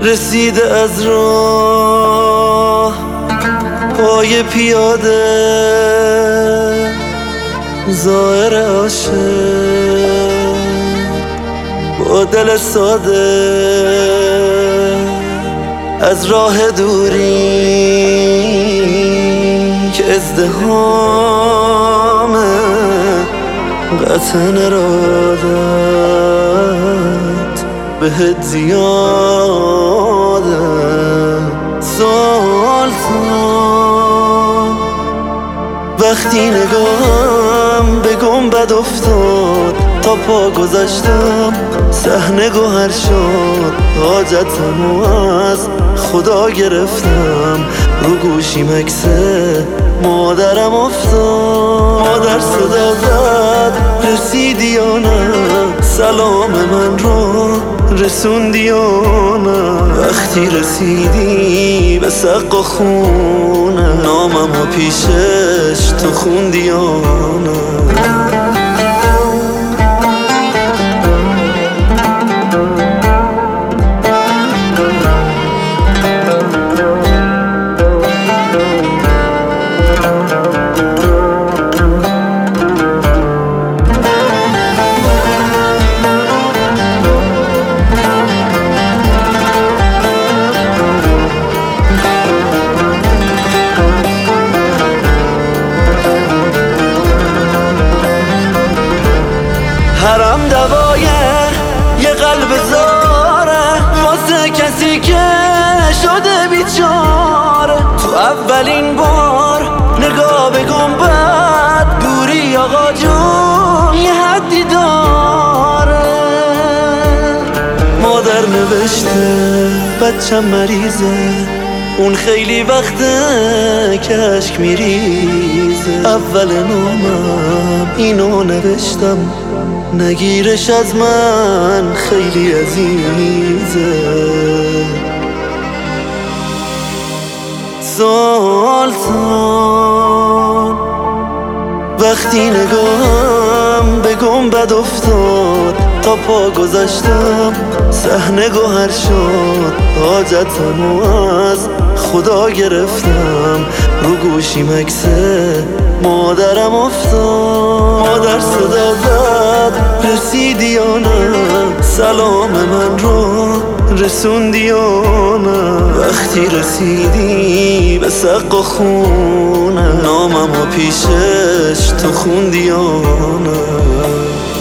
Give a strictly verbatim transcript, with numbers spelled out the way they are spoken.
رسیده از راه پای پیاده، ظاهر عاشق با دل ساده، از راه دوری که ازدحامه قطع ارادت بهت زیاده. سلطان وقتی نگاهم به گنبد افتاد، تا پا گذاشتم صحنه گوهر شد. حاجتمو از خدا گرفتم، رو گوشیم عکس مادرم افتاد. مادر صدا زد رسیدی یا نه، سلام من رو رسوندی یا نه. وقتی رسیدی به سقف خونه، ناممو پیشش تو خوندی یا نه. حرم دوای یه قلب زاره، واسه کسی که شده بیچاره. تو اولین بار نگاه به گنبد، دوری آقا جون یه حدی داره. مادر نوشته بچم مریضه، اون خیلی وقته که اشک میریزه. اول نامم اینو نوشتم، نگیرش از من خیلی عزیزه. سلطان وقتی نگاهم به گنبد افتاد، تا پا گذاشتم صحنه گوهر شد. حاجتمو از خدا گرفتم، رو گوشیم عکس مادرم افتاد. مادر صدا زد رسیدی یا نه، سلام من رو رسوندی یا نه. وقتی رسیدی به سقف خونه، ناممو پیشش تو خوندی یا نه.